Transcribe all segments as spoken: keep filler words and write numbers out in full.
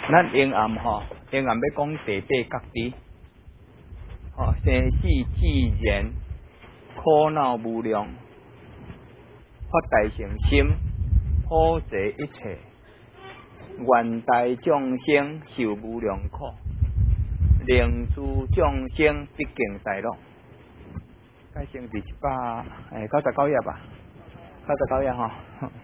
咱阴暗吼，阴暗要讲地底觉知，吼生死自然，苦恼无量，发大乘心，普济一切，愿代众生受无量苦，令诸众生毕竟快乐。改成第一百诶九十九页吧，九十九页吼。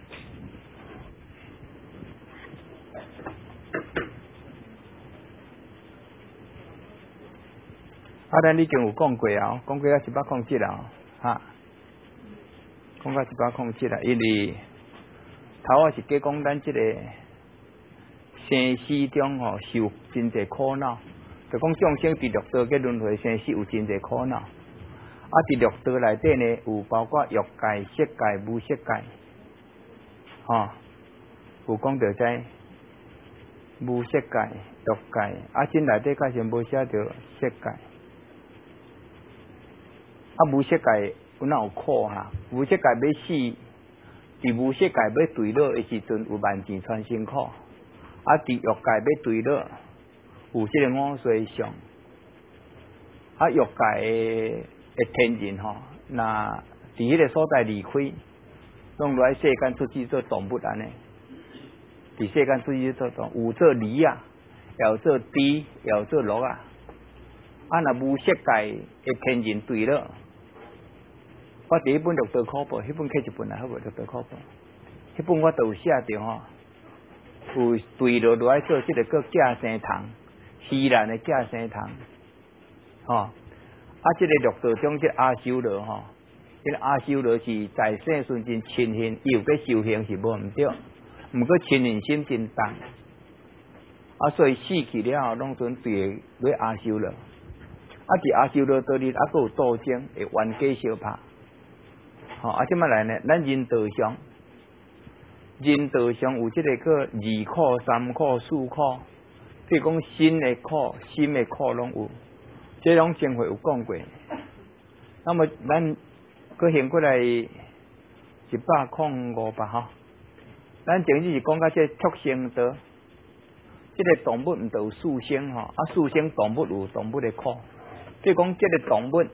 啊，咱已经有讲过啊，讲过啊一百零七啊，哈，讲到一百零七啦，因为头啊是计讲咱这个生死中吼受真侪苦恼，就讲众生伫六道嘅轮回生死有真侪苦恼，啊，伫六道内底呢有包括欲界、色界、无色界，吼，有讲到在无色界、欲界，啊，真内底确实无写到色界。啊，无色界有哪有苦哈？无色界要死，伫无色界要对落的时阵有万钱穿心苦，啊，伫欲界要对落有这个五衰相，啊，欲界的天人吼，那伫迄个所在离开，拢来世间出去做动物安尼，伫世间出去做动物，有做狸啊，有做猪，有做鹿啊，啊，那无色界的天人对落。我第一本六道课本，迄本刻一本啊，好无六道课本，迄本我都有写着吼，有对落落来做即个个假生堂，稀烂的假生堂，吼，啊，即个六道中即阿修罗吼，即个阿修罗是在生瞬间亲近，伊有个修行是无毋对，毋过亲近心真重，啊，所以死去了后，拢准对落阿修罗，啊，伫阿修罗道里啊，佫有斗争，会冤家相拍。吼、哦，啊，即摆来呢？咱人道上，人道上有即个个二苦、三苦、四苦，譬如讲身的苦、心的苦拢有，这种经会有讲过。那么咱佫行过来一百零五吧，吼。咱前日是讲到这畜生道，即、这个动物毋就有四生吼，啊，四生动物有动物的苦，譬如讲即个动物。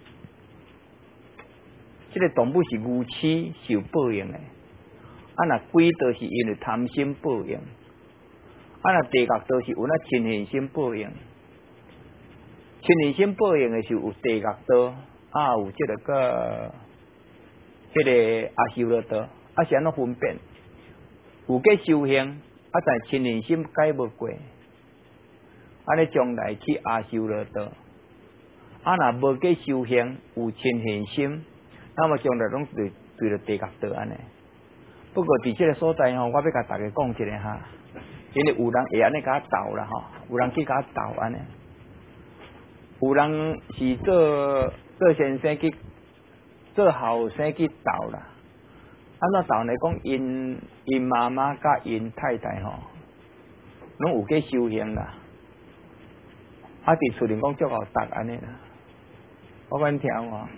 这个动物是愚痴受报应的，啊那鬼道是因为贪心报应，啊那地狱道是有那亲近心报应，亲近心报应的是有地狱道，啊有这个个这个阿修罗道，啊是安怎分辨？有个修行，啊但亲近心改无过，安尼将来去阿修罗道，啊那无个修行有亲近心。那么将来拢对对着地狱道安尼，不过伫即个所在吼，我要甲大家讲一下哈，因为有人会安尼甲斗啦吼，有人去甲斗安尼，有人是做做先生去做后生去斗啦，安怎斗呢？讲因因妈妈甲因太太吼，拢有去修行啦，啊伫厝里讲足好达安尼啦，我讲听吼。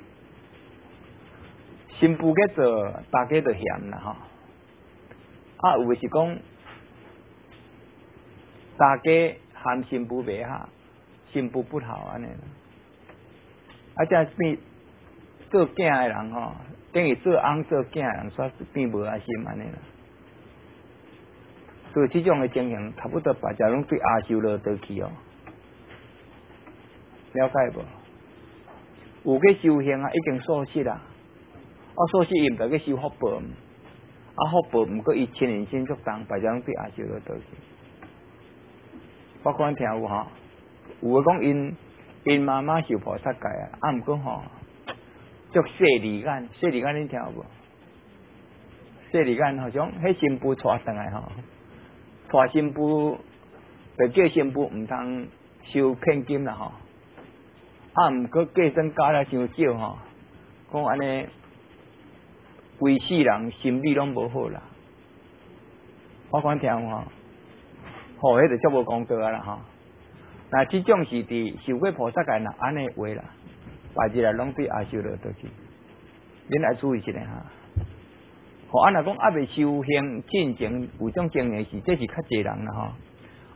新妇去做，大家就嫌啦吼。啊，有的是讲，大家喊新妇袂好，新妇不好安尼。啊，这变做囝的人吼，等于做翁做囝的人，煞变无爱心安尼啦。所以这种的情形，差不多大家拢对阿修罗道去哦。了解无？有个修行啊，已经错失啦。啊，所以伊毋得去修福报，啊福报毋过伊亲人心足重，大家拢对阿修罗道去。我讲听有吼，有诶讲因因妈妈受菩萨戒啊，啊毋过吼，足势利眼，势利眼恁听有无？势利眼吼种，迄新妇带转来吼，带新妇，就叫新妇毋通收骗金啦吼，啊毋过计算加了伤少吼，讲安尼。规世人心理拢无好啦，我讲听吼，吼，迄就足无公道啊啦吼。那即种是伫受过菩萨戒啦，安尼话啦，白日来拢对阿修罗道去，恁来注意一下哈。吼，安若讲还未修行进前有种经验是，这是较济人啦吼。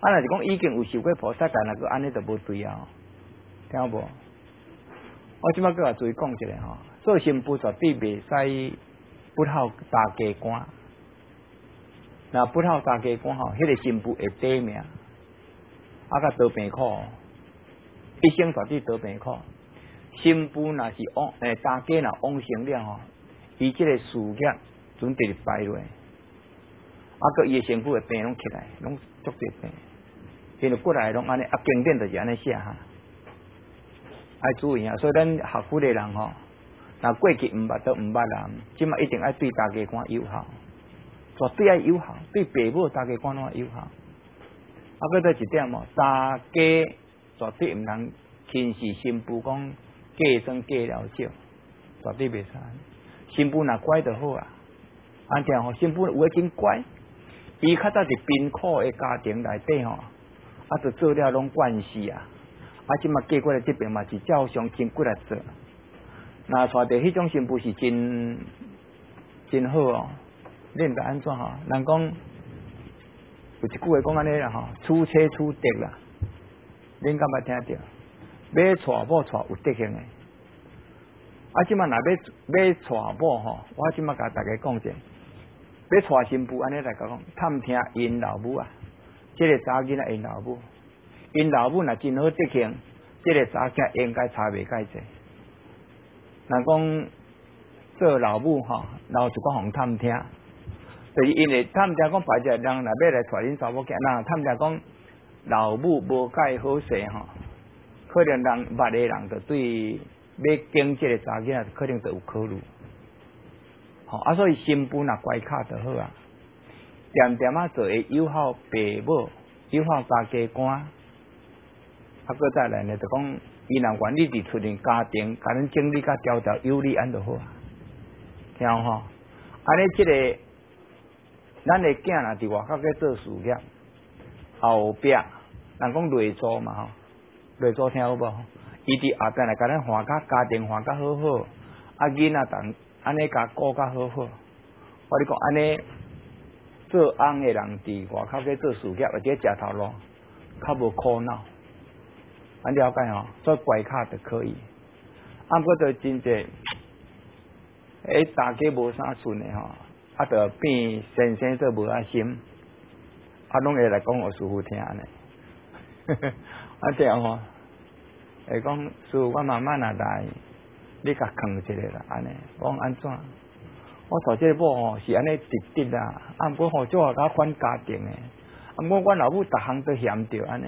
啊，若是讲已经有受过菩萨戒，那个安尼就无对啊，听有无？我即摆搁甲注意讲一下吼，做新妇绝对袂使不好打鸡肝，那不好打鸡肝吼，迄、那个新妇会得命，啊，甲得病苦，一生绝对得病苦。新妇若是往诶打鸡若往生了吼，伊即个事业准直败落，啊，个伊诶身躯诶病拢起来，拢足侪病，因为过来拢安尼，啊，经典就是安尼写哈。爱注意啊！所以咱学佛的人吼，那过去毋捌都毋捌啦，即马一定爱对大家官友好，绝对爱友好，对父母大家官拢友好。啊，搁再一点哦，大家绝对毋通轻视新妇讲嫁妆嫁了少，绝对袂使。新妇若乖就好啊，安听吼，新妇有诶真乖，伊较早伫贫苦诶家庭内底吼，啊，就做了拢惯势啊。啊，即马嫁过来这边嘛是照常真骨来做，那带着迄种新妇是真真好哦。恁该安怎吼？人讲有一句话讲安尼啦吼，出车出德啦，恁敢捌听着？买娶某娶有德行诶。啊，即马若要买娶某吼，我即马甲大家讲者，要娶新妇安尼来讲，探听因老母啊，即、这个查囡仔因老母。因老母若真好德行，这个查囝应该差袂介济。人讲做老母吼，老就讲互探听，就是因为探听讲别个人若要来带恁查某囝，那探听讲老母无介好势吼，可能人捌的人就对要经这个查囝，可能就有考虑。吼啊，所以新妇若乖巧就好啊，点点啊做会友好父母，友好大家官。啊，搁再来呢，就讲伊若愿意伫出面家庭，甲恁整理甲条条有理安就好啊。听有吼？安尼即个咱的囝若伫外口去做事业，后壁人讲内助嘛吼，内助听有无？伊伫后壁来甲咱换甲家庭换甲好好，啊囡仔等安尼甲顾甲好好。我你讲安尼做翁的人伫外口去做事业或者食头路，较无苦恼。安了解吼，做乖巧就可以。啊，不过就真济，诶，大家无啥顺的吼，啊，就变先生做无啊心，啊，拢会来讲我师傅听呢。啊，这样吼，会讲师傅我慢慢啊来，你甲扛一下啦，安尼，我讲安怎？我找这个某吼是安尼直直啦，啊，不过吼做下甲管家庭的，啊，不过阮老母逐项都嫌着安尼。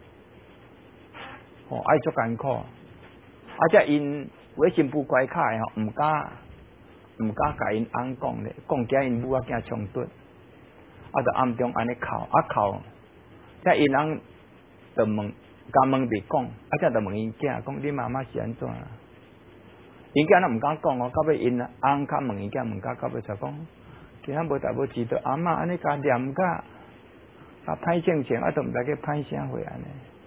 哦，爱足艰苦，啊！则因为新妇乖巧诶吼，毋敢毋敢甲因翁讲咧，讲惊因母仔惊冲突，啊！就暗中安尼哭，啊哭，则因翁就问，甲问袂讲，啊！则就问因囝讲，恁妈妈是安怎啊？因囝咱毋敢讲哦，到尾因翁较问因囝问甲到尾才讲，其他无代无志，着阿嬷安尼甲念甲，啊歹性情，啊都毋知去歹啥货安尼。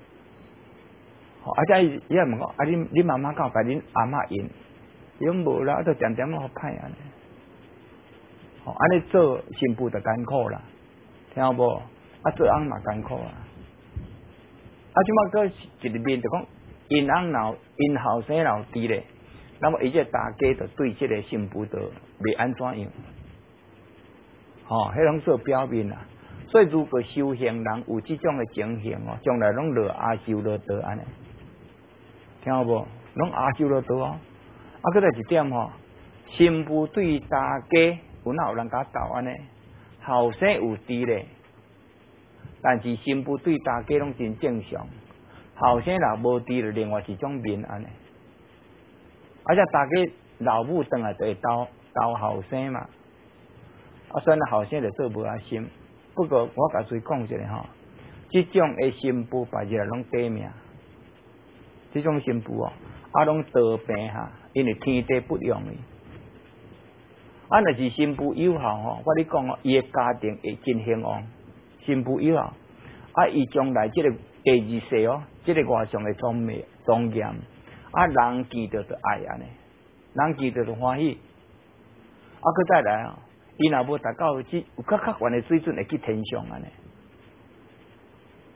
啊！再伊伊也问我，啊，恁恁妈妈教甲恁阿嬷因，伊讲无啦，啊，都点点好歹安尼。吼，安尼做新妇就艰苦啦，听有无？啊，做翁嘛艰苦啊。啊，即马个一个面就讲，因翁老因后生老伫咧，那么伊这大家就对即个新妇就袂安怎样。吼，迄拢做表面啦。所以如果修行人有即种嘅情形哦，将来拢落阿修罗道安尼。听有无？拢阿修罗道哦。啊，搁再一点吼，新妇对大家有哪有人甲斗安尼？后生有伫咧，但是新妇对大家拢真正常。后生若无伫咧，另外一种面安尼。而且大家老母当来就会斗斗后生嘛。啊，所以后生就做无啊心。不过我甲随讲一下吼，即种诶新妇别日拢得命。这种新妇哦，啊，拢得病哈，因为天地不容易。啊，若是新妇友好吼，我你讲哦，伊诶家庭会真兴旺。新妇友好，啊，伊将来即个第二世哦，即、这个外上诶庄美庄严，啊，人见着就爱安尼，人见着就欢喜。啊，佮再来啊，伊若无达到即有较较悬诶水准，会去天上安尼。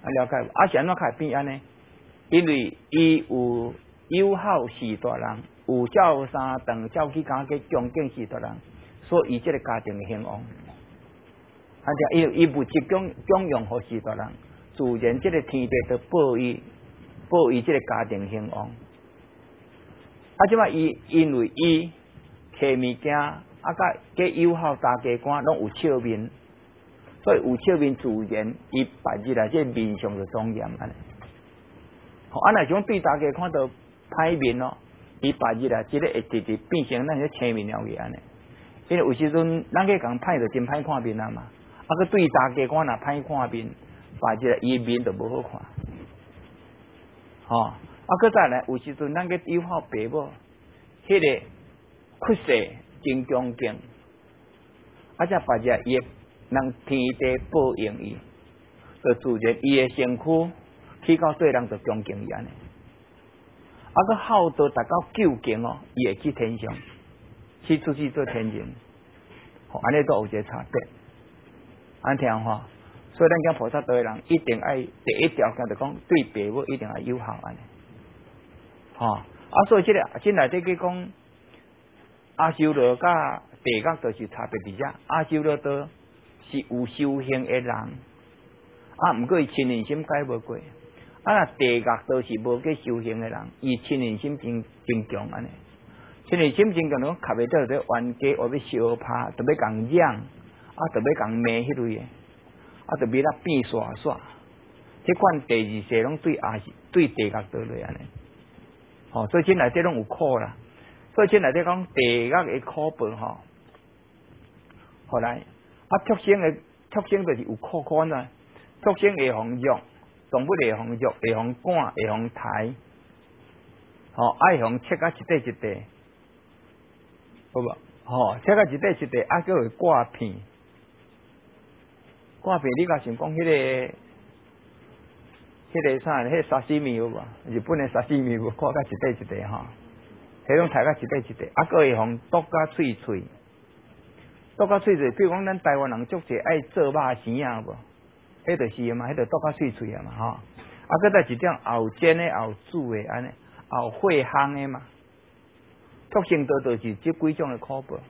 啊了解无？啊是安怎开变安尼？因为伊有友好是大人，有照三顿照去家嘅恭敬是大人，所以伊即个家庭兴旺。啊，就伊伊物质供供养互是大人，自然即个天地都保伊保伊即个家庭兴旺。啊，即摆伊因为伊摕物件啊，甲个友好大家官拢有笑面，所以有笑面自然伊白日来即面上就庄严安尼。吼，啊，若种对大家看到歹面咯，伊白日来即个会直直变成咱个青面了去安尼。因为有时阵咱去共歹就真歹看面啊嘛，啊，佮对大家官若歹看面，白日来伊面就无好看。吼、哦，啊，佮再来有时阵咱去友好爸母，迄、那个屈世真恭敬，啊，则白日伊人天地报应伊，就自然伊的身躯去到对人就恭敬伊安尼。啊，佮好到达到究竟哦，伊会去天上，去出去做天人，吼、哦，安尼都有一个差别。安听吼，所以咱讲菩萨道的人一定爱第一条件就讲对爸母一定要友好安尼。吼、哦，啊，所以即、這個即内底去讲阿修羅甲地獄都是差別伫遮。阿修羅道是有修行的人，啊，毋過伊親人心改無過。啊，若地獄道是無去修行的人，伊親人心真真強安尼。親人心真強，侬卡袂到在冤家，或要相拍，特要共養，啊，特要共罵迄類嘅，啊，特別啦變耍耍。迄款第二世攏對阿對地獄道嚟安尼。吼、哦，所以即內底攏有苦啦。所以即內底講地獄嘅苦報吼，後來啊，畜生嘅畜生就是有苦苦啊，畜生會互虐，動物會互虐，會互趕，會互抬，吼、哦，愛互切啊一塊一塊，好無？吼、哦，切啊一塊一塊，啊，叫會掛片，掛片你甲想講迄個。迄、那個啥？迄、那個沙西米有無？日本的沙西米有看甲一塊一塊吼，迄種睇甲一塊一塊，啊，佫會互剁甲脆脆，剁甲脆脆。比如講，咱台灣人足濟愛做肉絲啊，無？迄就是嘛，迄個剁甲脆脆啊嘛，吼。啊，佫再一種後煎的、後煮的安尼，後血烘的嘛。畜生道就是即幾種的苦報。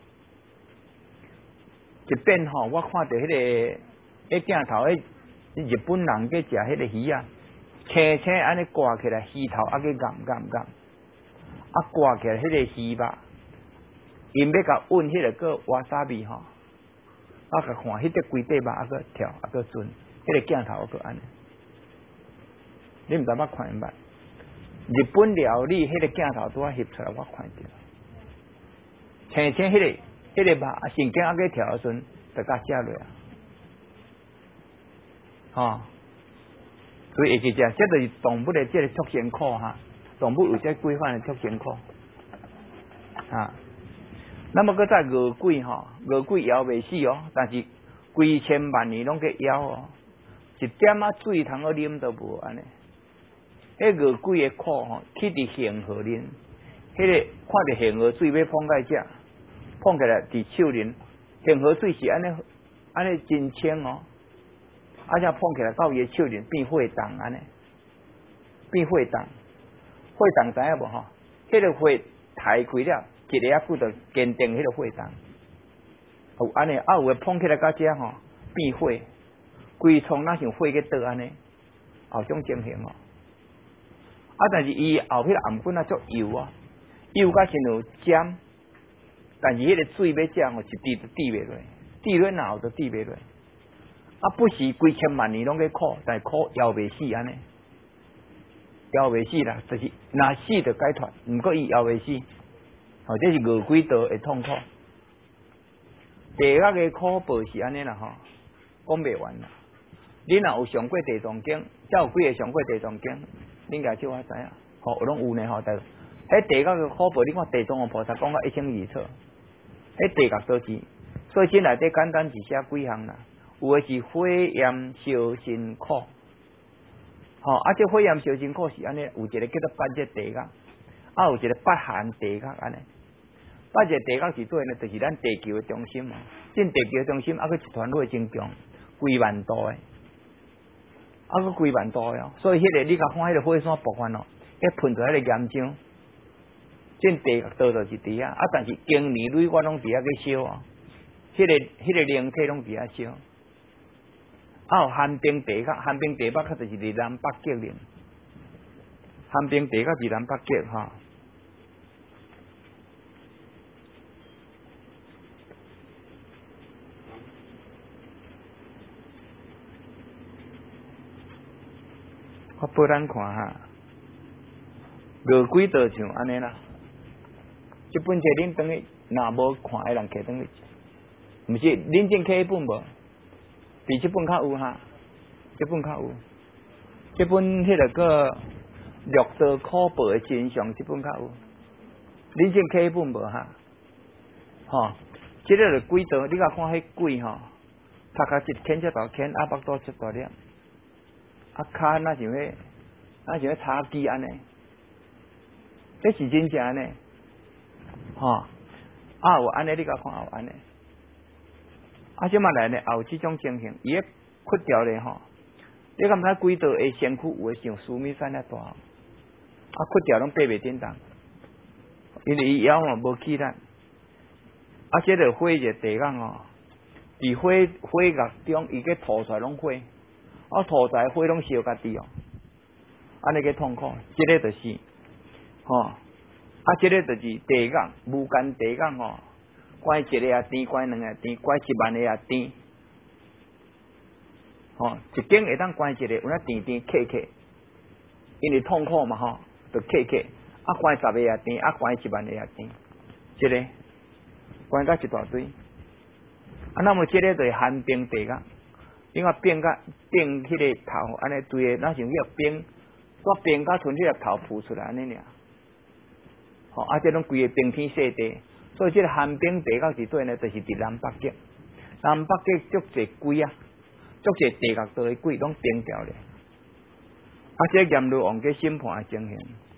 一遍吼，我看到迄、那個迄鏡頭，迄日本人去食迄個魚啊。青青安尼掛起來，魚頭啊，去含含含，啊掛起來，迄個魚肉，因要甲溫迄個個瓦薩比吼，啊甲看迄個規塊肉啊，個跳啊個轉，迄個鏡頭啊個安尼，你毋知捌看捌？日本料理迄個鏡頭拄啊翕出來，我看着，青青迄個迄個肉啊，神經啊個跳啊轉，就甲食落啊，吼。所以會去食，這就是動物的這個畜生苦哈。動物有這規範的畜生苦啊。那麼擱再餓鬼吼，餓鬼咬未死哦，但是幾千萬年攏去咬哦，一點仔水通好啉都無安尼。迄餓鬼的苦吼，去佇恒河啉，迄、那個看着恒河水要碰來食，碰起來佇手啉，恒河水是安尼安尼真清哦。啊！只碰起來到伊嘅手裡變血凍安尼，變血凍，血凍知影無吼？迄、那個血抬開了，一個啊骨頭堅定迄個血凍，有安尼啊有誒碰起來到遮吼變血，規創哪像血去倒安尼，後種情形哦。啊！但是伊後迄個頷棍啊足油啊，油甲真有尖，但是迄個水要食吼一滴都滴袂落，滴落然後就滴袂落。啊，不是幾千萬年攏去苦，但係苦咬未死安尼，咬未死啦，就是若死就解脫，毋過伊咬未死，哦，這是餓鬼道嘅痛苦。地獄嘅苦報是安尼啦吼，講袂完啦。你若有上過地藏經，才有幾個上過地藏經，恁家少我知影，吼，攏有呢吼，但喺地獄嘅苦報，你看地藏王菩薩講到一清二楚，喺地獄都是，所以先內底簡單是寫幾項啦。有誒是火焰燒身苦，吼、哦，啊，這火焰燒身苦是安尼，有一個叫做八熱地獄，啊，有一個八寒地獄安尼。八熱地獄是做呢，就是咱地球嘅中心嘛，進地球嘅中心，啊，佢一團火真強，幾萬度誒，啊， 啊个几万度哦，所以迄、那个你甲看迄个火山爆发哦，迄喷出迄个岩浆，这地倒就是伫遐，啊但是经年累月拢伫遐去烧啊，迄、那个迄、那个灵体拢伫遐烧。啊有寒冰地壳，寒冰地壳较就是伫南北极哩，寒冰地壳伫南北极哈。我拨咱看哈，落几道像安尼啦。这本册恁等于若无看的人摕等于，毋是恁正摕迄本无？比这本较有哈，这本较有，这本迄个个绿岛考报的真相，这本较有。恁正摕迄本无哈？吼，这个就几道，你甲看迄鬼吼，头壳一牵只大牵，啊腹肚一大粒。啊，骹那像迄，那像迄茶几安尼，这是真正安尼，吼、哦，啊有安尼，你甲看有安尼，啊即马来呢，也有即种情形，伊个窟条咧吼，你敢知几道的身躯有诶像苏米山遐大，啊窟条拢爬袂叮当，因为伊腰嘛无起力，啊即个火热地港哦，伫火火热中，伊个吐出来拢火。啊，吐出来火拢烧家己哦，安尼个痛苦，即、这个就是，吼、哦，啊，即、这个就是地港，无间地港吼，关一个也甜，关两个也甜，关一万个也甜，吼、哦，一间会当关一个，有那甜甜客客，因为痛苦嘛吼，就客客，啊，关十个也甜，啊，关一万个也甜，即、这个关甲一大堆，啊，那么即个就是寒冰地港。因为冰甲冰迄个头安尼堆诶，那像迄个冰，煞冰甲剩迄个头浮出来安尼尔，吼、哦，啊，这拢规个冰天雪地，所以这个寒冰地到是对呢，就是伫南北极，南北极足侪鬼啊，足侪地壳岛诶鬼拢冰掉咧，啊，这阎罗王嘅审判诶情形，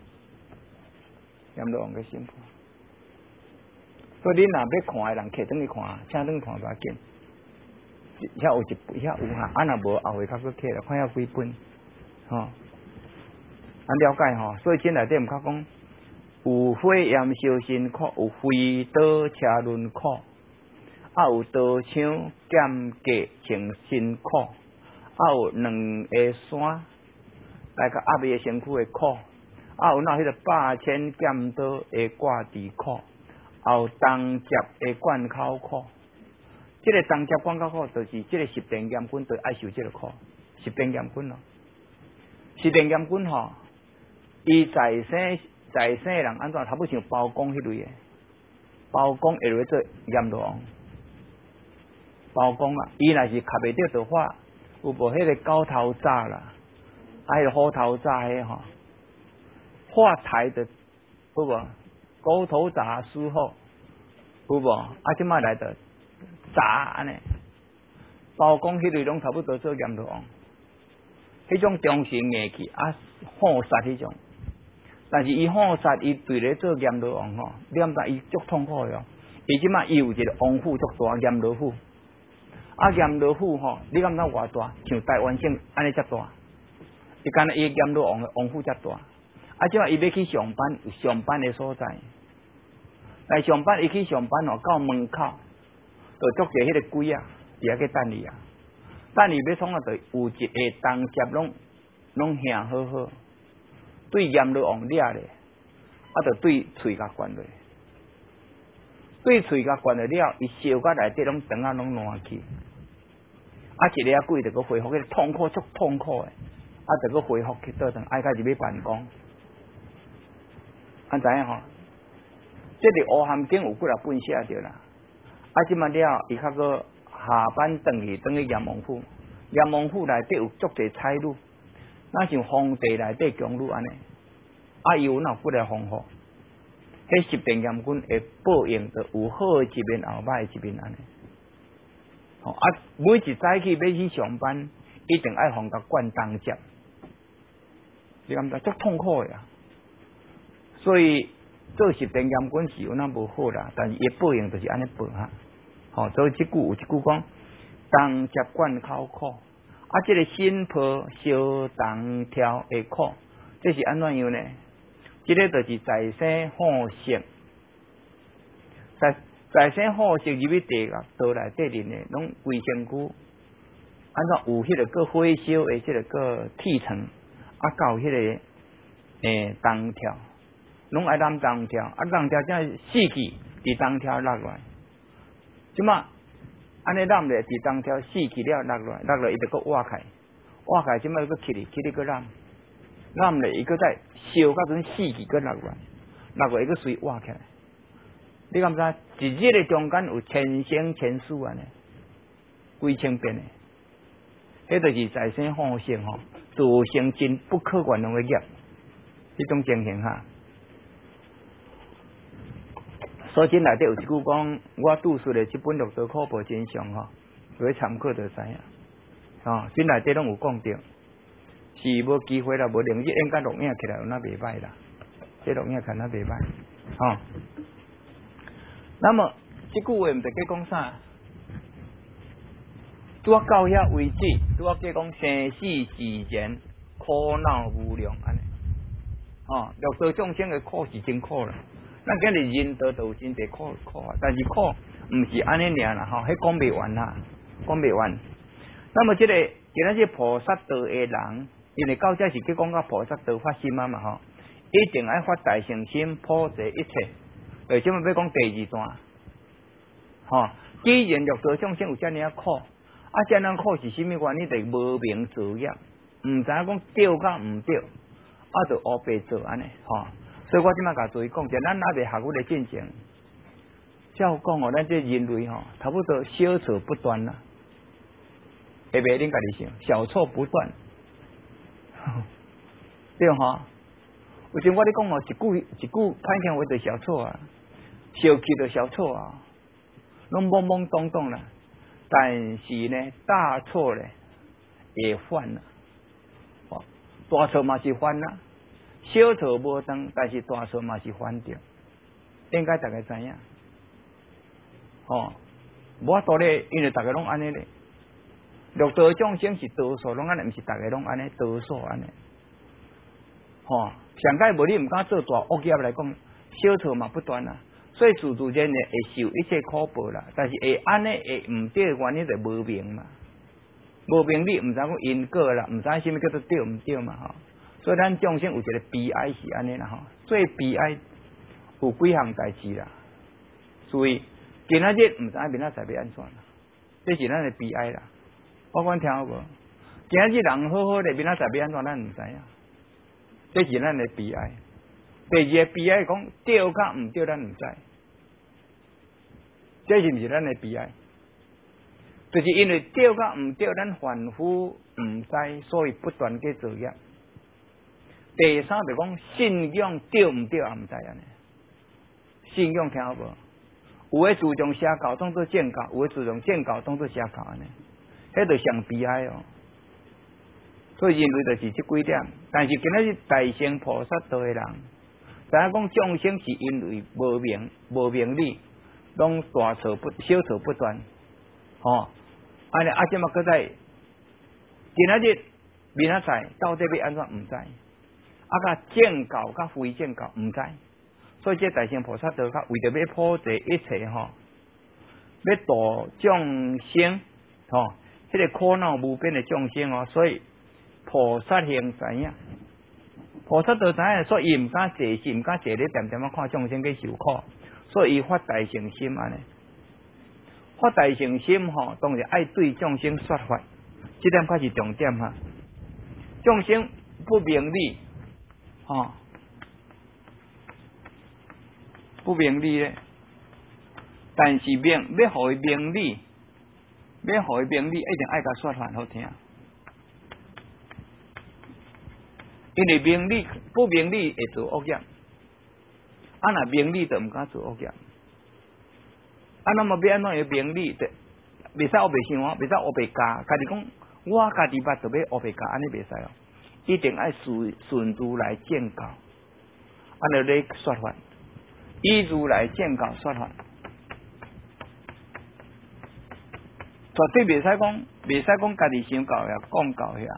阎罗王嘅审判，所以你若要看诶人，摕转去看，请转看较紧。遐有一遐有哈，啊若无后回较搁起来，看遐几本，吼、哦，咱了解吼、哦。所以这内底毋较讲有火焰烧身躯，有飞刀车轮躯，啊有刀枪剑架穿身躯，啊有两个山来个压伊身躯的躯，啊有那迄个百千剑刀会挂伫躯，啊有东接的贯口躯。这个东接广告课就是这个十殿阎君，就爱受这个课。十殿阎君咯，十殿阎君吼，伊在生在生的人安怎差不多像包公迄类的，包公会落做阎罗王，包公啊，伊若是卡袂着就发，有无迄个狗头铡啦，啊迄个虎头铡迄吼，发台的有无？狗头铡书后有无？啊，即摆来的。砸安尼，包公迄类拢差不多做阎罗王，迄种中型硬气啊，虎杀迄种。但是伊虎杀，伊对咧做阎罗王吼，你敢知伊足痛苦哟。伊即马伊有一个王府足大，阎罗府。啊，阎罗府吼，你敢知偌大？像台湾省安尼遮大。伊干伊阎罗王的王府遮大。啊，即马伊要去上班，有上班的所在。来上班，伊去上班哦，到门口。就足侪迄个鬼啊，伫遐去等你啊，等你要创啊，就有一个当接拢拢行好好，对阎罗王掠咧，啊，就对喙甲关落，对喙甲关落了，伊烧甲内底拢肠啊拢烂去，啊，一个啊鬼就个恢复迄个痛苦足痛苦诶，啊，就个恢复去倒腾，爱家己要办公，安知影吼？这里乌含经有几啊本写着啦。啊！即马了，伊较个下班转去，转去阎王府。阎王府内底有足侪差路，那像皇帝内底宫女安尼。啊，伊有哪几个方法？迄十殿阎君会报应，着有好的一面，后歹的一面安尼。吼、哦、啊！每一早起要去上班，一定爱互甲管当接。你感觉足痛苦的啊！所以做十殿阎君是有那无好啦，但是伊报应就是安尼报哈。吼、哦，所以即句有一句讲，当接管口苦， 啊，这个心抱小当挑的苦，这是安怎样呢？这个就是在生好色，在在生好色入去地狱倒来地里呢，拢规身躯，安怎有迄个个火烧的这个个铁层，啊，到迄个诶当挑，拢爱染当挑，啊，当挑才死去，伫当挑落来，即嘛安尼染咧，伫当挑死去了落来，落来伊就搁挖开，挖开即嘛搁起哩，起哩搁染。咱咧，伊个在烧到阵死去，个落来，落来伊个随挖起来。你敢知？一日的中间有千生千死安尼，几千遍的，迄就是在生好生吼，造成真不可原谅的业，迄种情形哈。所以内底有一句讲，我读书的这本《六道课报真相》吼，可以参考就知影。哦，这内底拢有讲到。是无机会啦，无能力应该录影起来有那袂歹啦，这录影看那袂歹，吼、哦。那么这句话毋得计讲啥？拄啊到遐为止，拄啊计讲生死自然，苦恼无量安尼。哦，六道众生的苦是真苦啦，咱今日人道都有真侪苦苦啊，但是苦毋是安尼尔啦，吼、哦，迄讲袂完啦，讲袂完。那么这个今仔日菩萨道的人。因为到这是去讲到菩萨道发心啊嘛吼，一定爱发大乘心，普济一切。为什么要讲第二段？吼，既然六道众生有遮尔啊苦，啊遮尔苦是甚物原因？就无明造业，毋知影讲对甲毋对，啊就乌白做安尼吼。所以我即摆甲诸位讲者，咱还未学过的进程，照讲哦，咱这人类吼，差不多小错不断啦，会袂恁家己想，小错不断。对吼，有阵我咧讲哦，一句一句歹听话就小错啊，小气就小错啊，拢懵懵懂懂啦。但是呢，大错咧也犯啦，哦，大错嘛是犯啦，小错无当，但是大错嘛是犯着，应该大家知影。哦，无法度咧，因为大家拢安尼咧。六道众生是多数拢安尼，毋是大家拢安尼，多数安尼。吼、哦，上界无你毋敢做大恶业来讲，小错嘛不断啦。所以自自然呢会受一切苦报啦。但是会安尼会毋对的原因就无明嘛，无明你毋知讲因果啦，毋知啥物叫做对毋对嘛吼。所以咱众生有一个悲哀是安尼啦吼，最悲哀有几项代志啦。所以今仔日毋知影明仔载要安怎啦，这是咱的悲哀啦。我讲听好无？今仔日人好好的，明仔载要安怎咱毋知影，这是咱的悲哀。第二个悲哀讲对甲毋对，咱毋知，这是毋是咱的悲哀？就是因为对甲毋对，咱反复毋知，所以不断去做业。第三就讲信仰对毋对也毋知安尼，信仰听好无？有诶注重邪教当作正教，有诶注重正教当作邪教安尼。迄就上悲哀哦，所以人类就是这几点。但是今仔日大乘菩萨道的人，知影讲众生是因为无明、无明理，拢大错不小错不断，吼、哦，安尼啊，即嘛搁在今仔日明仔载到底要安怎毋知，啊，甲正教甲非正教毋知，所以这大乘菩萨道甲为着要普济一切吼、哦，要度众生吼。哦，这个苦恼无边的众生哦，所以菩萨行知影，菩萨都知影，所以伊毋敢坐是毋敢坐咧，点点啊看众生去受苦，所以伊发大乘心安尼，发大乘心吼、哦，当然爱对众生说法，这点才是重点哈。众生不明理，吼、哦，不明理咧，但是明要互伊明理。要互伊明理，一定爱甲说法好听，因为明理不明理会做恶业，啊若明理就毋敢做恶业，啊那么要安怎样明理？就袂使黑白想，袂使黑白加，家己讲我家己捌就要黑白加，安尼袂使哦，一定爱顺顺如来正教，安尼咧说法，依如来正教说法。 绝对袂使讲，袂使讲家己想到遐讲到遐，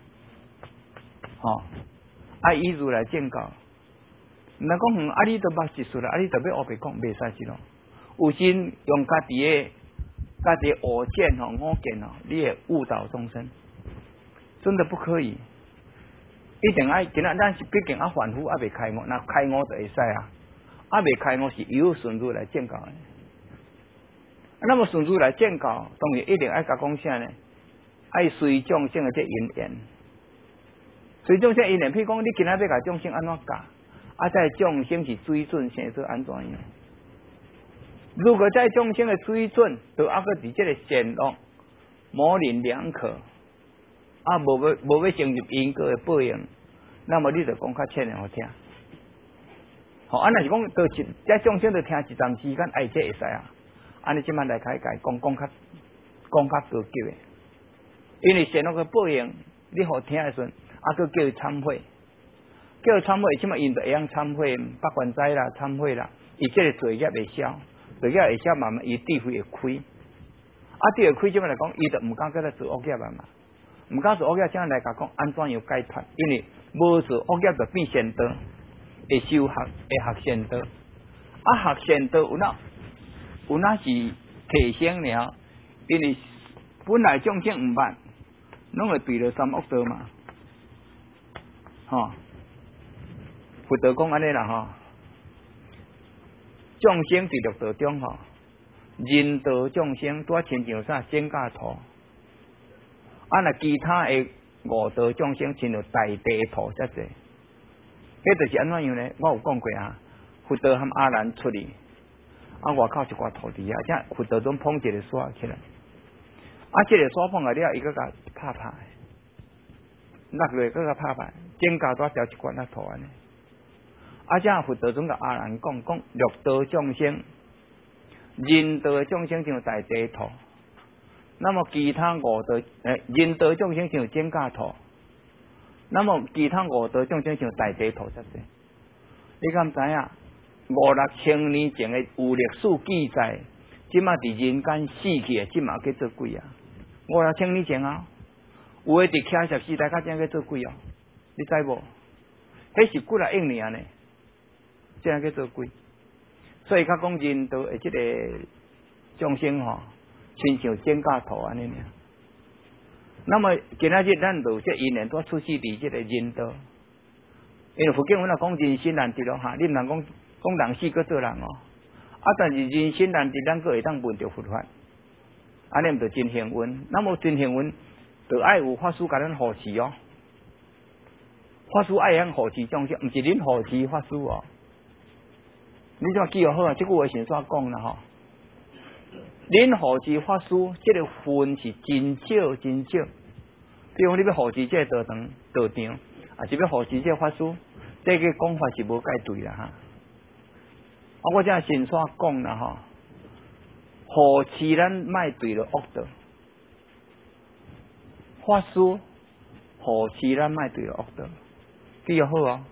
吼，啊以如来见教。毋通讲，啊你都捌一术啦，啊你特别学白讲，袂使是咯。有心用家己的、家己恶见吼、恶见吼，你会误导众生，真的不可以。一定爱，今仔咱是毕竟啊凡夫啊未开悟，那开悟就会使啊。啊未开悟是由顺如来见教的。那么顺如来见教，当然一定爱甲讲啥呢？爱随众生的这因缘，随众生因缘，譬如讲你今仔要甲众生安怎教？啊！在众生是水准，现做安怎样？如果在众生的水准，都还个伫这个善恶模棱两可，啊，无要无要成入因果的报应，那么你就讲较浅的好听。好，啊，若是讲都一在众生都听一段时间，哎，这会使啊。安尼即摆来开解，讲讲较讲较高级的，因为善恶的报应，你好听的时阵，啊，佮叫伊忏悔。叫忏悔，即马因就会晓忏悔，八关斋啦，忏悔啦，伊即个罪业会消，罪业会消，慢慢伊智慧会开。啊，智慧开即马来讲，伊就毋敢再来做恶业啊嘛，毋敢做恶业，怎来甲讲安怎样解脱？因为无做恶业就变善道，会修学会学善道。啊，学善道有哪有哪是提升了？因为本来众生毋捌，拢会对着三恶道嘛，吼。佛陀讲安尼啦吼，众生伫六道中吼，人道众生拄啊亲像啥尖架土，啊若其他的五道众生亲像大地土遮济，迄就是安怎样呢？我有讲过啊，佛陀和阿难出去，啊外口一寡土地啊，这佛陀总捧一个沙起来，啊这个沙捧来了，伊个甲拍拍，落落个甲拍拍，尖架拄掉一寡那土安尼。啊！这佛陀总甲阿难讲，讲六道众生，人道的众生像大地土，那么其他五道诶，人道众生像尖架土，那么其他五道众生像大地土则济。你敢知影？五六千年前的有历史记载，即马伫人间死去的，即马去做鬼啊！五六千年前啊，有诶伫喀什时代，较正去做鬼哦，你知无？迄是几来应年呢？这样去做鬼，所以较讲人道的即个众生吼，亲像尖架土安尼尔。那么今仔日咱就这因缘都出世伫即个人道，因为佛经阮也讲人生难得咯哈，你毋通讲讲人死搁做人哦，啊但是人生难得，咱搁会当闻到佛法，安尼毋就真幸运。那么真幸运，就爱有法师甲咱护持哦，法师爱晓护持众生，毋是恁护持法师哦。你怎记好啊？这句话先煞讲啦吼。恁护持法师，这个分是真少真少。比如你要护持这个道场道场，啊是要护持这个法师，这个讲法是无介对啦哈。啊，我这先煞讲啦吼，护持咱卖对了恶道，法师护持咱卖对了恶道，记好啊。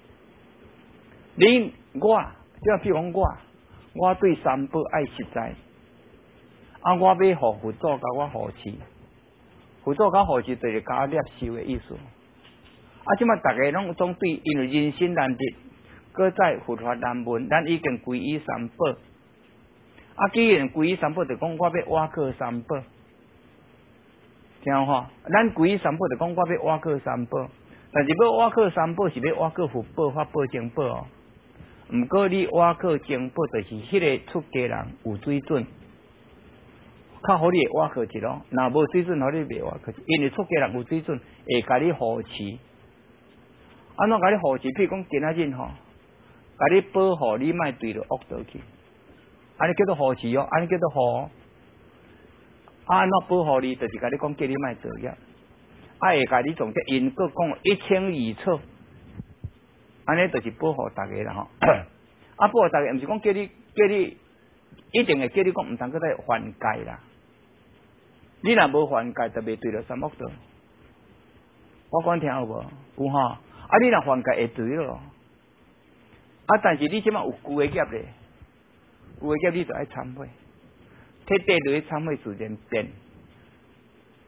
恁我。即譬如讲我，我对三宝爱实在，啊，我要互佛祖甲我护持，佛祖甲护持就是甲我摄受的意思。啊，即马大家拢总对，因为人生难得，搁在佛法难闻，咱已经皈依三宝。啊，既然皈依三宝，就讲我要瓦克三宝，听有吼？咱皈依三宝就讲我要瓦克三宝，但是要瓦克三宝是要瓦克佛宝、法宝、经宝哦。毋过你挖克经宝，就是迄个出家人有水准，较好你会挖克一咯。若无水准，好你袂挖克，因为出家人有水准，会甲你护持。安怎甲你护持？譬如讲今仔日吼，甲你保护你莫对着恶道去，安尼叫做护持哦，安尼叫做护。安怎保护你？就是甲你讲，叫你莫作业，啊会甲你从这因果讲一清二楚。安尼就是保护大家啦吼，啊保护大家，毋是讲叫你叫你一定会叫你讲毋通搁再犯戒啦。你若无犯戒，就袂对着三恶道。我讲听有无？有吼。啊，你若犯戒会对咯。啊，但是你即马有旧的业咧，旧的业你就爱忏悔，摕地落去忏悔自然变。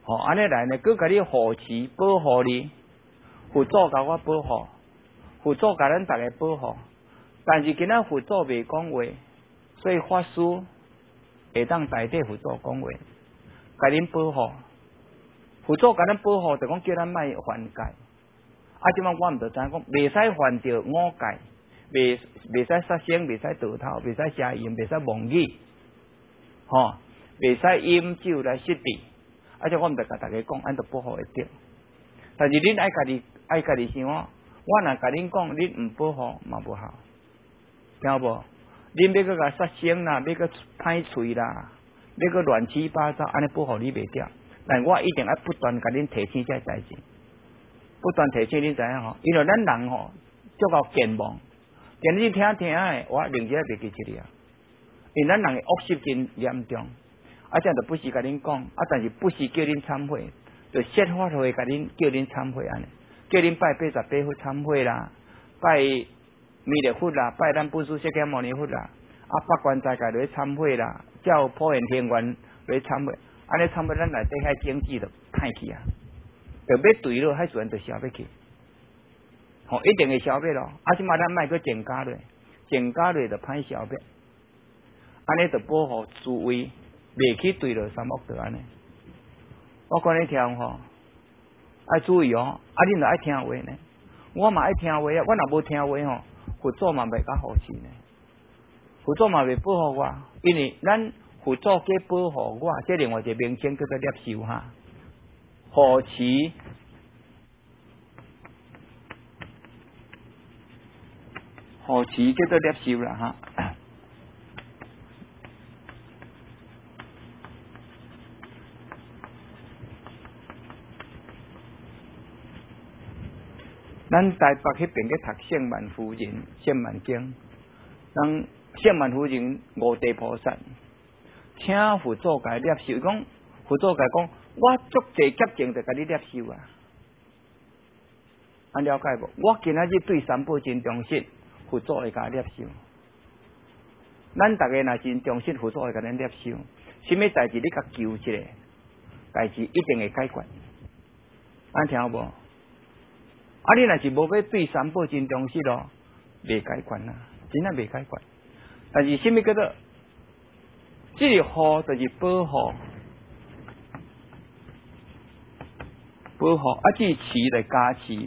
吼，安尼来呢，佮甲你护持保护你，佛祖甲我保护，佛祖甲咱大家保护。但是今仔佛祖未讲话，所以法师会当代替佛祖讲话，甲恁保护。佛祖甲咱保护，就讲叫咱莫犯戒。啊，即摆我毋着知影讲，袂使犯着五戒，袂袂使杀生，袂使盗偷，袂使邪淫，袂使妄语，吼，袂使饮酒来失地。啊，即我毋着甲大家讲，安着保护会着。但是恁爱家己爱家己想，我若甲恁讲，恁毋保护嘛无效，听无？恁要搁甲杀生啦，要搁歹喙啦，要搁乱七八糟，安尼保护你袂掉。但我一定要不断甲恁提醒这代志，不断提醒恁知影吼，因为咱人吼足够健忘，今日听听诶，我另一个袂记一个啊，因为咱人诶恶习真严重。啊，这样就不是甲恁讲，啊，但是不是叫恁忏悔，就设法会甲恁叫恁忏悔安尼，叫恁拜八十八佛忏悔啦，拜弥勒佛啦，拜咱本师释迦牟尼佛啦，啊，八关斋戒落去忏悔啦，叫普贤天愿落去忏悔，安尼忏悔咱内底遐经济就歹去啊，就要对了，迄时阵就消灭去，吼、哦，一定会消灭咯，啊，即马咱莫去增加落，增加落就歹消灭，安尼就保护诸位。袂去对落三恶道安尼，我讲你听吼，爱注意哦，啊，恁著爱听话呢。我嘛爱听话啊，我若无听话吼，佛祖嘛袂甲护持呢。佛祖嘛袂保护我，因为咱佛祖皆保护我，这另外一个名称叫做摄受哈，护持，护持叫做摄受啦哈。咱台北迄边去读圣曼夫人、圣曼经，咱圣曼夫人五地菩萨，请佛祖甲摄受，讲佛祖甲讲，我足济劫前就甲你摄受啊，安了解无？我今仔日对三宝真忠心，佛祖会甲摄受。咱大家若真忠心，佛祖会甲咱摄受。什么代志你甲求一个，代志一定会解决。安听有无？啊！你若是无要对三宝真忠心咯，袂解决啦，真正袂解决。但是什么叫做？这个护就是保护，保护啊！这持来加持。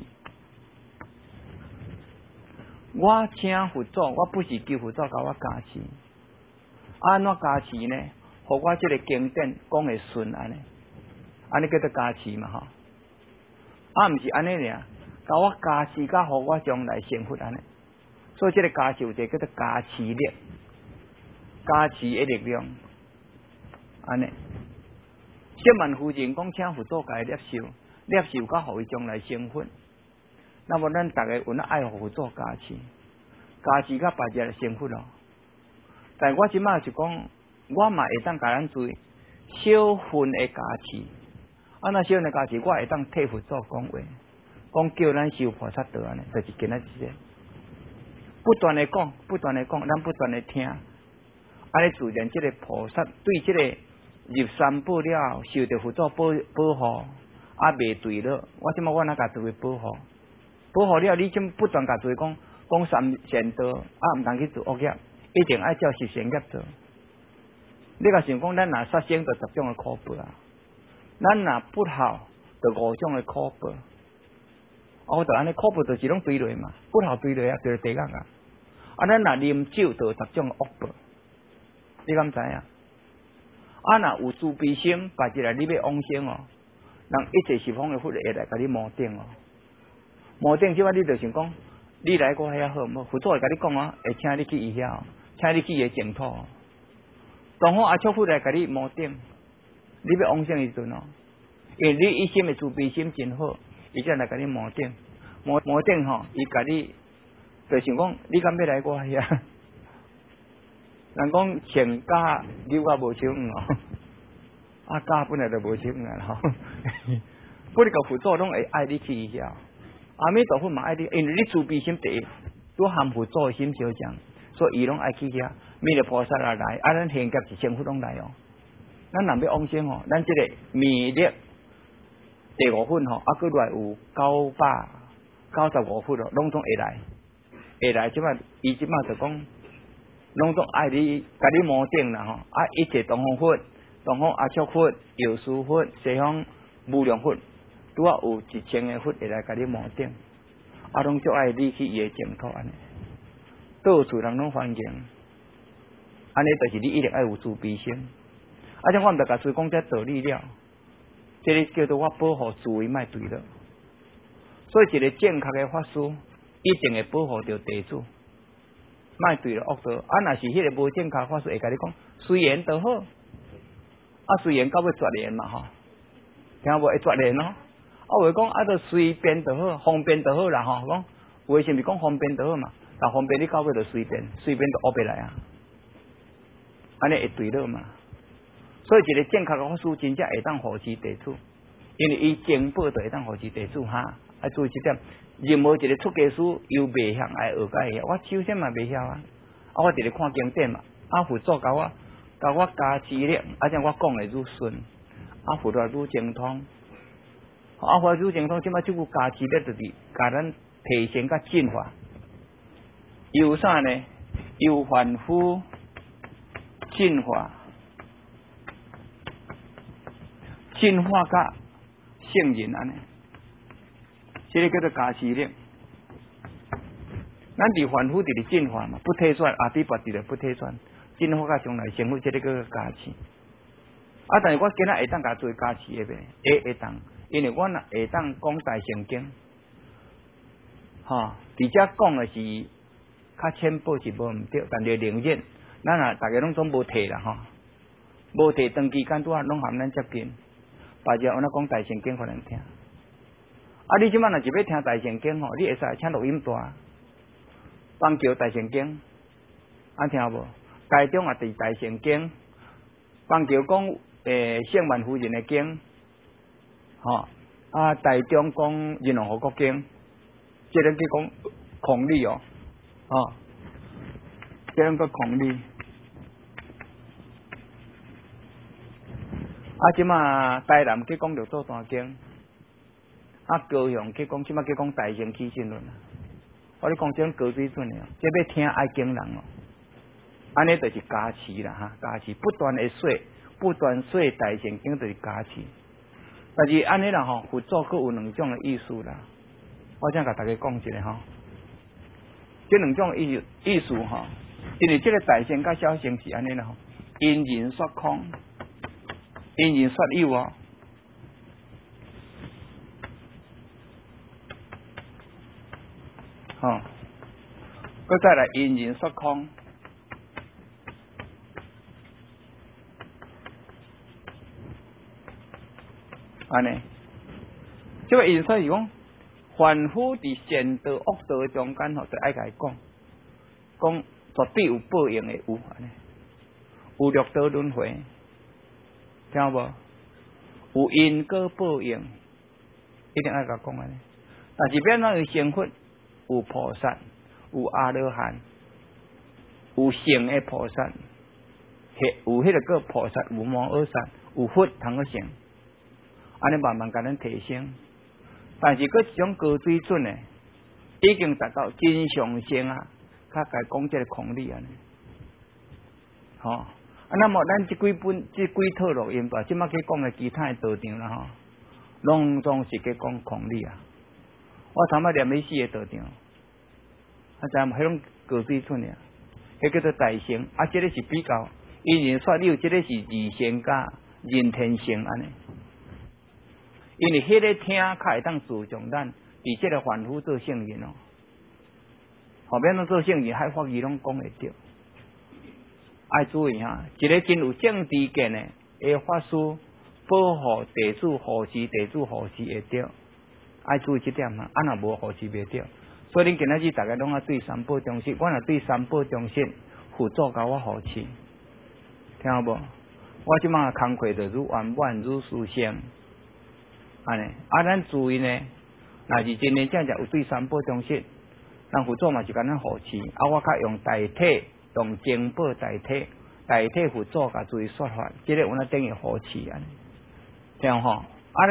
我请佛祖，我不是求佛祖甲我加持，安怎加持呢？互我这个经典讲会顺安尼，安尼叫做加持嘛吼。啊，毋是安尼尔。甲我加持，甲互我将来成佛安尼，所以这个加持有一个叫做加持力，加持的力量，安尼。圣曼夫人讲请佛祖甲伊摄受，摄受甲互伊将来成佛。那么咱大家有哪爱互佛祖加持，加持甲别只来成佛咯。但我即马是讲，我嘛会当甲咱做小份的加持，啊那小份的加持，我会当替佛祖讲话。讲叫咱修菩萨道安尼，就是今仔日不断的讲，不断的讲，咱不断的听，安尼自然这个菩萨对这个入三宝了，受到佛祖保保护，啊未对了，我即马我哪甲诸位保护，保护了，你怎不断甲诸位讲讲三善道，啊毋通去做恶业，一定爱照十善业做。你甲想讲，咱若杀生就十种的苦报啊，咱若不孝就五种的苦报。哦，就安尼，苦报就是拢堆落嘛，不好堆落啊，就是地狱啊。啊，咱若啉酒，就十种恶报，你敢知影？啊，若有慈悲心，摆一来你要往生哦，人一切十方的佛会来甲你摩顶哦。摩顶即摆你就想讲，你来我遐好毋好？佛祖会甲你讲哦，会请你去伊遐哦，请你去伊净土哦。当好阿祝佛来甲你摩顶，你要往生时阵哦，因为你一心的慈悲心真好。伊才来甲你摩顶，摩摩顶吼，伊甲你就想讲，你敢要来我遐？人讲穿假牛啊无手黄哦，啊假本来就无手黄啊吼。不你个佛祖拢会爱你去伊遐，阿弥陀佛嘛爱你，因为你慈悲心第一，都含佛祖的心相像，所以伊拢爱去遐。弥勒菩萨也来，啊咱现劫是成佛拢来哦。咱若要往生哦，咱这个弥勒第五份吼，啊，佮来有九百九十五份咯，拢总会来，会来即摆，伊即摆就讲，拢总爱你，甲你摸顶啦吼，啊，一切东方粉、东方阿叔粉、药师粉、西方无量粉，拄啊有一千个粉会来甲你摸顶，啊，拢足爱你去伊个净土安尼，到处人拢欢迎，安尼就是你一定爱有慈悲心，啊，像我毋得甲随讲这道理了。这个叫做我保护自为卖对了，所以一个正确的法师一定会保护着地主，卖对了恶道。啊，若是迄个无正确法师会甲你讲，随缘就好，啊，随缘到尾绝缘嘛吼，听无会绝缘咯。啊，话讲啊，就随便就好，方便就好啦吼。讲为什么讲方便就好嘛？但方便你到尾就随便，随便就恶别来啊，安尼会对了嘛？所以一个正确的法师真正会当护持地主，因为伊正报就会当护持地主哈。啊，注意这点，任何一个出家师又未晓爱学解个，我首先嘛未晓啊。啊，我直咧看经典嘛，啊，佛祖教我，教我加持力，啊，像我讲的愈顺，啊，佛陀愈精通，啊，佛愈精通，即摆即句加持力就是甲咱提升甲进化。有啥呢？有凡夫进化。进化甲圣人安尼，这个叫做加持力。咱伫凡夫伫咧进化嘛，不退转，阿底跋伫咧不退转，进化甲将来成佛，这个叫做加持。啊，但是我今仔会当甲做加持的袂，会会当，因为我若会当讲大乘经，吼、哦，而且讲的是较浅薄是无毋对，但是灵验，咱啊大家拢总无摕啦吼，无摕长期间拄啊拢含咱接近。把只安尼讲大乘经互人听，啊！你即摆若是要听大乘经吼，你会使请录音带，帮叫大乘经，啊听无？台中也伫大乘经，帮叫讲诶圣万夫人的经，吼啊！台中讲仁王护国经，即个叫讲孔理哦，哦，即个叫孔理。啊，即马台南去讲着做单经，啊高雄去讲，即马去讲大乘起信论。我咧讲这种高水准的，这要听爱经人哦。安尼就是加持啦哈，加持不断的说，不断说大乘经就是加持。但是安尼啦吼，佛祖佫有两种的意思啦。我先甲大家讲一下吼，这两种意意思吼，因为这个大乘甲小乘是安尼啦吼，因人说空。因人说有哦，吼、哦，佮再来因人说空，安尼，即个意思是讲，凡夫伫善道恶道中间吼，就爱甲伊讲，讲绝对有报应的有安尼，有六道轮回。听无？有因果报应，一定爱甲讲安尼。但是变哪有成佛？有菩萨，有阿罗汉，有成的菩萨，有迄个个菩萨，有摩诃萨，有佛通个成，安尼慢慢甲咱提升。但是佫一种高水准的，已经达到真上乘啊！较甲讲这个空理安尼，吼、哦。啊，那么咱即几本、即几套录音吧，即马去讲的其他的道场啦吼，拢总是去讲空理啊。我头摆念去四个道场，啊，知影迄种高水准的，迄叫做大乘。啊，这个是比较因人说有，这个是二乘加人天乘安尼。因为迄个听较会当自重咱，伫这个凡夫做圣人哦，后面拢做圣人，海法语拢讲会着。爱注意哈，一个真有正知见的，诶法师保护地主、护持地主、护持会着，爱注意这点哈。啊，若无护持袂着，所以恁今仔日大家拢要对三宝忠心，我若对三宝忠心，辅助教我护持，听有无？我即马工课就愈圆满愈殊胜，安尼。啊，咱注意呢，若是真真正正有对三宝忠心，咱辅助嘛是敢咱护持，啊，我较用代替。用经宝代替，代替辅助甲注意说法，即、这个我那等于护持安尼，这样吼。啊，咱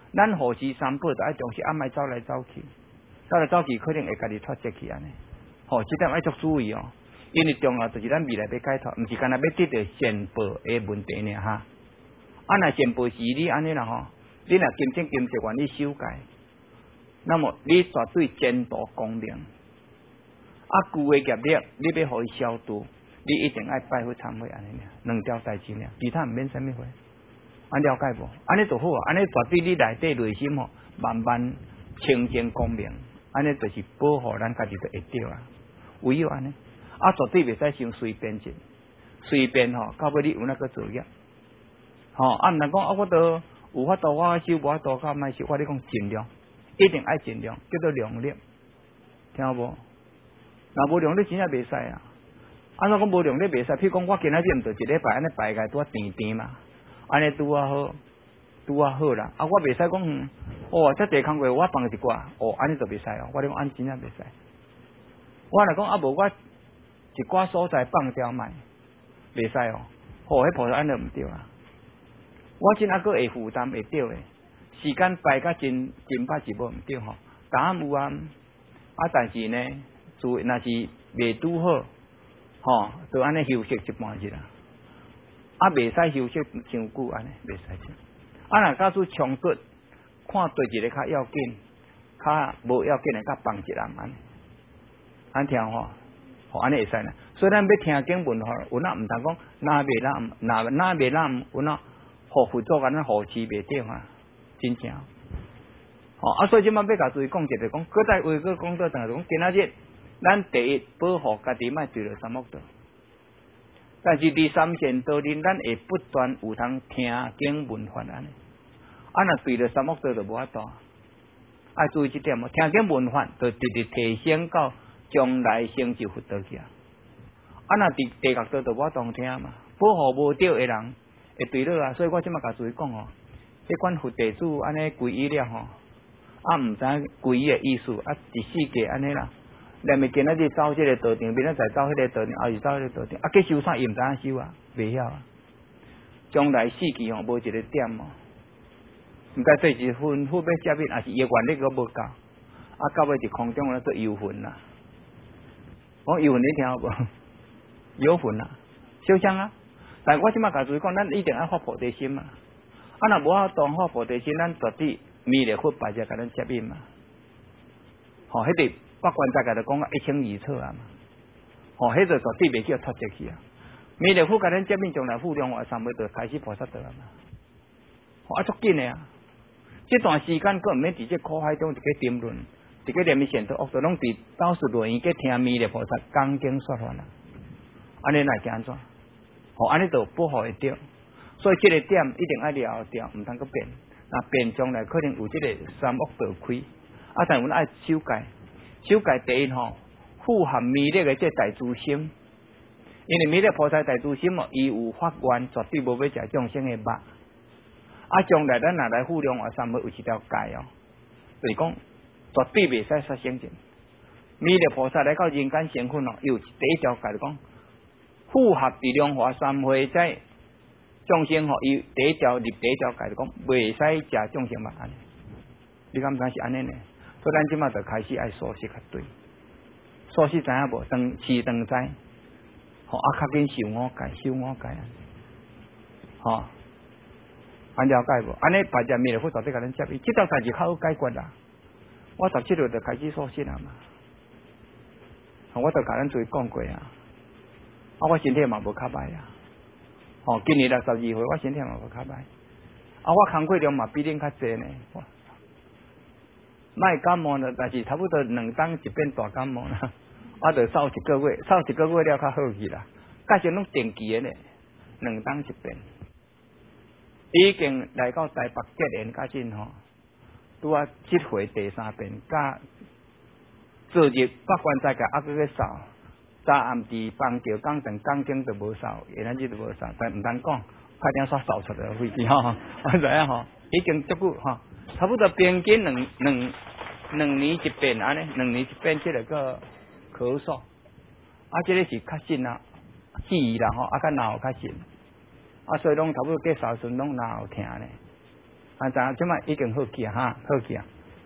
咱护持三宝，就爱重视暗暝走来走去，走来走去可能会家己脱节去安尼。吼，这点爱足注意哦，因为重要就是咱未来要解脱，毋是干那要得到仙宝的问题呢哈。啊，若仙宝是你安尼啦吼，你若金正金色愿意修改，那么你绝对前途光明。啊，旧的业力，你要互伊消除，你一定爱拜佛忏悔安尼尔，两条代志尔，其他毋免啥物货。安了解无？安尼就好啊，安尼绝对你内底内心吼，慢慢清净光明，安尼就是保护咱家己就会着啊。唯有安尼，啊，绝对袂使伤随便者，随便吼，到尾你有那个作业，吼，啊，毋通讲啊，我都有法度我修，无法度我莫修，我咧讲尽量，一定爱尽量，叫做量力，听有无？若无量力真正袂使啊！安怎讲无量力袂使？譬如讲，我今仔日毋着一礼拜安尼拜个拄啊甜甜嘛，安尼拄啊好，拄啊好啦。啊，我袂使讲，哦，这地空过我放一寡，哦，安尼就袂使哦。我咧讲安真正袂使。我若讲啊，无我一寡所在放掉卖，袂使哦。哦，迄菩萨安尼毋对啦。我真还佫会负担会对诶，时间拜甲真真捌是无毋对吼。答案有啊，啊，但是呢。注若是袂拄好，吼，就安尼休息一半日啦。啊，袂使休息伤久安尼，袂使。啊，若假使冲突，看对一个较要紧，较无要紧的，较放一人安尼。安听吼，吼安尼会使啦。所以咱要听经文吼，有哪毋通讲，哪袂哪哪哪袂哪有哪，互辅助安尼护持袂着啊，真正。吼啊，所以即摆要甲注意讲一个，讲搁再话搁讲到等下讲今仔日。咱第一保护家己，莫对着三恶道。但是第三善道林，咱会不断有通听经闻法安尼。啊，若对着三恶道就无法度。爱注意这点哦，听经闻法就直直提升到将来成就佛道去啊。啊，若伫地狱道就无法度听嘛，保护无着的人会对了啊。所以我即马甲注意讲哦，迄款佛弟子安尼皈依了吼，啊，毋知皈依的意思，啊，一世界安尼啦。连咪今仔日走即个道场，明仔载走迄个道场，后日走迄个道场，啊，去修啥伊毋知影修啊，袂晓啊。将来死去吼，无一个点哦，毋知对是分副要接引，还是伊个愿力阁无够，啊，到尾伫空中咧做游魂啦。我游魂你听无？游魂啦，小枪啊！但我即马甲注意讲，咱一定要发菩提心嘛。啊，若无法度发菩提心，咱绝对弥勒佛拜者甲咱接引嘛。吼，迄个。法官再甲就讲啊一清二楚啊嘛，吼，迄个绝对袂叫脱节去啊。弥勒佛甲咱接引将来富量化三昧就开始菩萨道啊嘛，吼啊足紧的啊。这段时间佫毋免伫这苦海中一个沉沦，一个连咪善道恶道，拢伫倒数论院去听弥勒菩萨讲经说法啦。安尼来行安怎？吼，安尼就保护会着。所以这个点一定爱了掉，毋通佫变。那变将来可能有这个三恶道开，啊，但阮爱修改。修改第一吼，富含弥勒的这大慈心，因为弥勒菩萨大慈心哦，伊有法愿，绝对无要食众生的肉。啊，将来咱若来富量化三昧有一条戒哦，就是讲绝对袂使杀生者。弥勒菩萨来到人间成佛哦，有第一条戒就讲，富合伫量化三昧在众生吼，伊第一条入第一条戒就讲，袂使食众生肉安尼。你敢毋知是安尼呢？所以咱即马就开始爱熟悉较对，熟悉知影无？当市当知，吼啊，较紧受我戒，受我戒啊，吼，安了解无？安尼拜只弥勒佛绝对甲咱接伊，即条代志较好解决啦。我十七号就开始熟悉啦嘛，我就甲咱做讲过啊，啊，我身体嘛无较歹啊，吼，今年六十二岁，我身体嘛无较歹，啊，我工作量嘛比恁较济呢。卖感冒了，但是差不多两当一变大感冒啦，我就扫一个月，扫一个月了较好去啦。加上拢定期的呢，两当一变，已经来到台北结缘甲阵吼，拄啊即回第三遍，甲昨日法官再甲啊个个扫，早暗时放着讲等讲经就无扫，下咱日就无扫，但毋通讲，快点煞扫出来飞机吼，我知影吼，已经足久吼。差不多平均两两两年一遍安尼，两年一遍即个个咳嗽，啊，即个是较深啊，记忆啦吼，啊，较脑较深，啊，所以拢差不多过三顺拢脑有疼呢， 啊，知影即摆已经好记啊，哈，好记啊。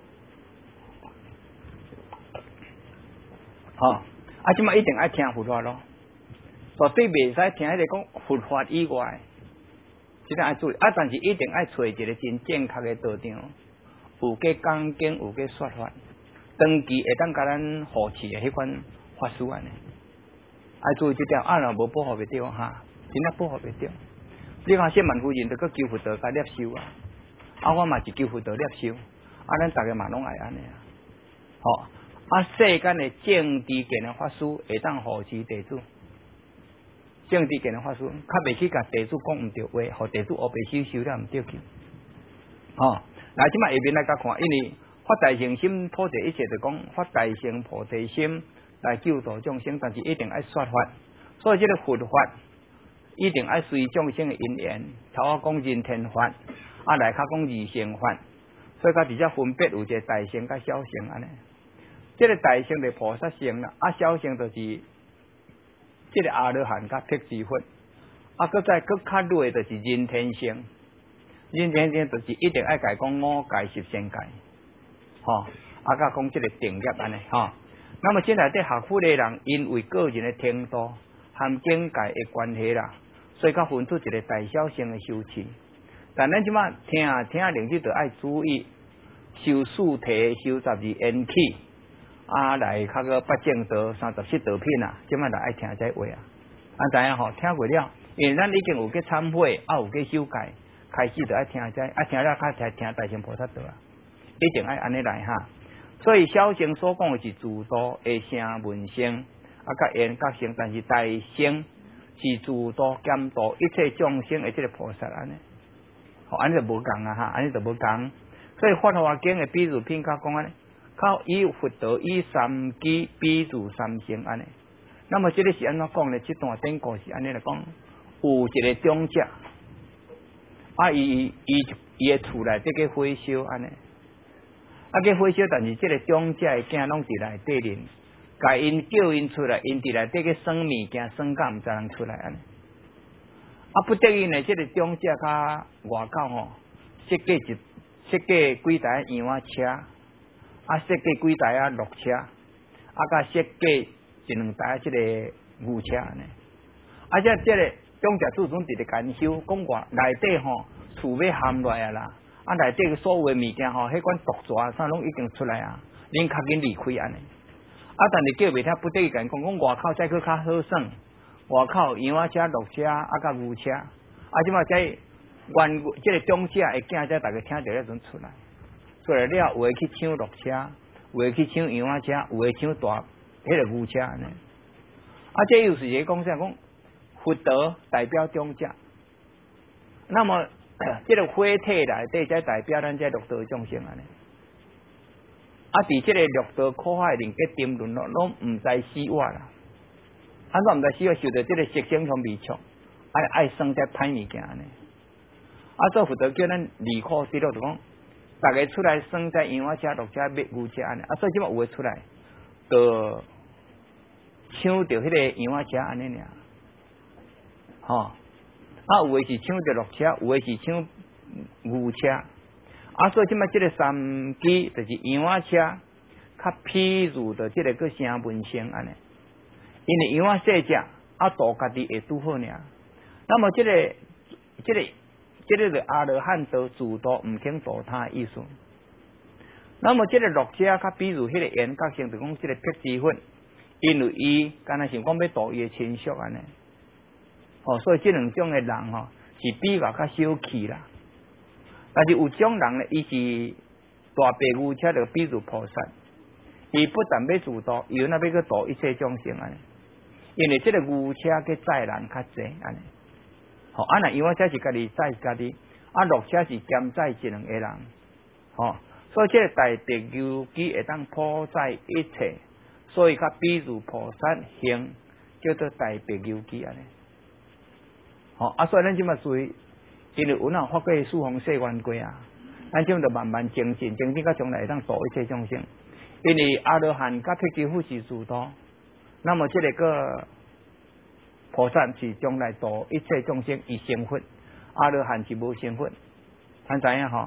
吼、哦，啊，即摆一定爱听佛法咯，绝对袂使听迄个讲佛法以外，即个爱注意啊，但是一定爱找一个真正确的道场，有给讲经，有给说法，长期会当甲咱扶持的迄款法师安尼，爱注意即条，啊，若无保护袂着哈，真正保护袂着。你看谢万夫人，着去求佛道甲摄受啊，啊，我嘛是求佛道摄受，啊，咱逐个嘛拢爱安尼啊，吼、哦。啊！世间的正知见的法师会当护持弟子，正知见的法师，较袂去甲弟子讲毋对话，互弟子乌白修修了毋对去。吼、哦，来即摆下面来甲看，因为发大乘心普济一切，就讲发大乘菩提心来救度众生，但是一定爱说法，所以这个佛法一定爱随众生的因缘，头啊讲人天法，啊来较讲二乘法，所以甲直接分别有一个大乘甲小乘安尼。这个大乘的菩萨乘啦，啊小乘就是这个阿罗汉甲辟支佛，啊，搁再搁较弱的就是人天乘，人天乘就是一定爱解讲五界十善界，吼、哦，啊，甲讲这个定业安尼，吼、哦。那么这内底学佛的人，因为个人的程度和境界的关系啦，所以甲分出一个大小乘的修持。但咱即马听听令就着爱注意修四谛、修十二缘起。啊，来较个八正道、三十七道品啊，即摆来爱听这话啊。啊，知影吼，听过了，因为咱已经有去参会，啊有去修改，开始就爱听这，啊听了较听听大乘菩萨道啊，一定爱安尼来哈。所以小乘所讲的是自度的声闻乘，啊甲缘觉乘，但是大乘是自度兼度一切众生的这个菩萨安尼。吼、哦，安尼就无共啊哈，安尼就无共。所以法华经的比如品较讲安尼。靠以佛道以三机比如三乘安尼，那么这个是安怎讲呢？这段典故是安尼来讲，有一个长者，啊，伊伊伊的厝内这个火烧安尼，啊，个火烧，但是这个长者的囝拢伫内底面，甲因叫因出来，因伫内底个耍物件，耍甲毋知人出来安尼，啊，不得已呢，这个长者甲外口吼，设计一设计几台洋仔车。啊，设计几台啊鹿车，啊，甲设计一两台啊，即个牛车安尼。啊，这这个中者自阵伫咧研修，讲话内底吼厝要陷落啊啦，啊内底所有的物件吼，迄款毒蛇啥拢已经出来啊，恁较紧离开安尼。啊，但是叫袂听不得已讲，讲讲外口再去较好耍，外口洋仔车、鹿车啊，甲牛车，啊，即马在原即个中者会惊，在大家听到迄阵出来。出来了，有诶去抢鹿车，有诶去抢洋仔车，有诶抢大迄个牛车安尼。啊，这又是一个讲啥？讲佛道代表中者，那么这个火体内底才代表咱这六道众生安尼。啊，伫这个六道苦海里嘅沉沦咯，拢毋知死活啦。安怎毋知死活？受到这个色声香味触，爱爱生这歹物件安尼。啊，做佛道叫咱离苦得乐，就讲。大家出来耍在洋仔车、鹿车、马牛车安尼，啊，所以即马有诶出来，就抢着迄个洋仔车安尼尔，吼、哦，啊，有诶是抢着鹿车，有诶是抢牛车，啊，所以即马即个三机就是洋仔车，较譬如着即个个声闻乘安尼，因为洋仔细只，啊，度家己会拄好尔，那么即、这个即、这个。这个是阿罗汉道自度，唔肯度他的意思。那么这个鹿车，较比如迄个缘觉乘，就讲这个辟支佛，因为伊敢若想讲要度伊的亲属安尼，哦，所以这两种的人吼是比较较小气啦。但是有种人呢，伊是大白牛车，就比如菩萨，伊不但要自度，伊那要去度一切众生安尼，因为这个牛车嘅载人较济安尼。吼、哦，啊那洋仔车是家己载家己，啊鹿车是兼载一两个人，吼、哦，所以这个大白牛机会当普载一切，所以较比如菩萨行叫做大白牛机安尼，吼、哦，啊所以咱即马注意，因为有哪发过四方世愿过啊，咱即马就慢慢精进，精进到将来会当度一切众生，因为阿罗汉甲辟支佛是自度，那么这个个。菩萨是将来度一切众生以成佛，阿罗汉是无成佛，咱知影吼。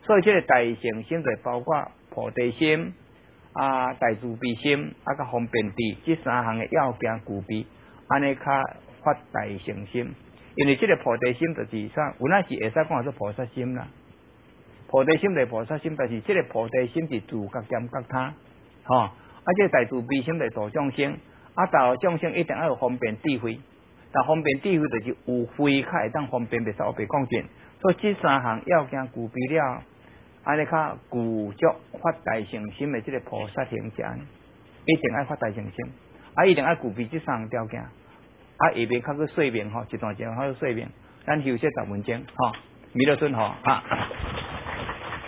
所以这个大乘心就包括菩提心、啊大慈悲心、啊甲方便智这三项的要件具备，安尼较发大乘心。因为这个菩提心就是啥，有那是会使讲做菩萨心啦。菩提心是菩萨心，但是这个菩提心是自觉兼觉他，吼、哦。啊，这个大慈悲心是度众生，啊，度众生一定要有方便智慧，但方便智慧就是有慧，较会当方便袂使我白讲见。所以这三项要件具备了，安尼较具足发大乘心的这个菩萨行者，一定要发大乘心，啊，一定要具备这三项条件。啊，下面较去说明吼，一段时间较去说明，咱休息十分钟，吼、哦，弥勒尊吼啊。